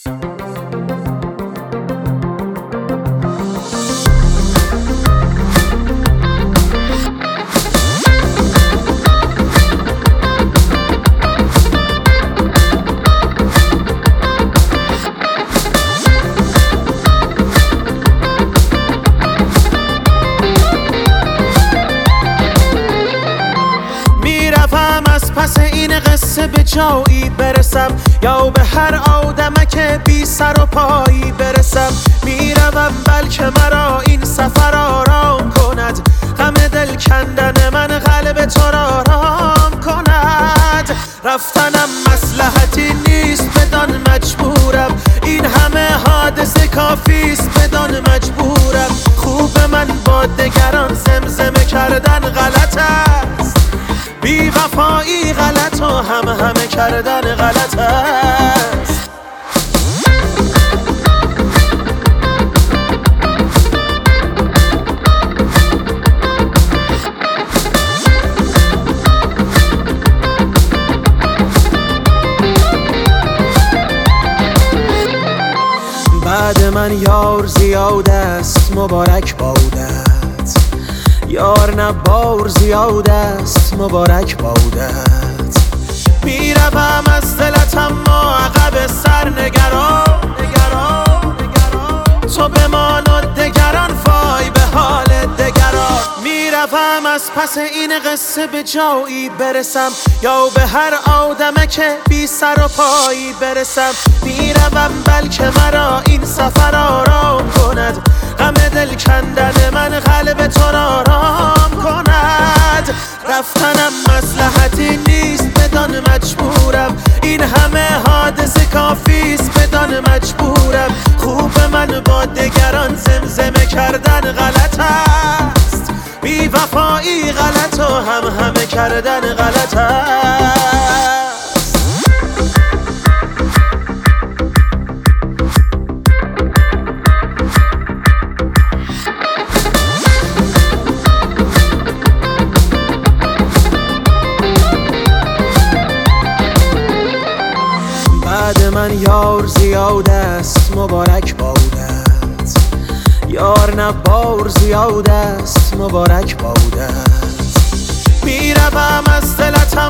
پس این قصه به جایی برسم یا به هر آدمک بی سر و پایی برسم. میروم بلکه مرا این سفر آرام کند، غم دل کندن من قلب تو را آرام کند. رفتنم مصلحتی نیست بدان مجبورم، این همه حادثه کافیست بدان مجبورم. خوب من با دگران زمزمه کردن غلط است، بی وفایی غلط و همه کردن غلط است. بعد من یار زیاد است مبارک بودت، یار نه بار زیاد است مبارک بودت. میروم از دلت اما عقب سر نگران، تو بمان و دگران وای به حال دگران. میروم از پس این قصه به جایی برسم یا به هر آدمک بی سر و پایی برسم. میروم بلکه مرا این سفر آرام کند، غم دل کندن من قلب تو را آرام کند. رفتنم مصلحتی نیست بدان مجبورم، این همه حادثه کافیست بدان مجبورم. خوب من با دگران زمزمه کردن غلط است، بی وفایی غلط و همه کردن غلط است. بعد من یار زیاد است مبارک بودت، یار نه بار زیاد است مبارک بودت. میروم از دلت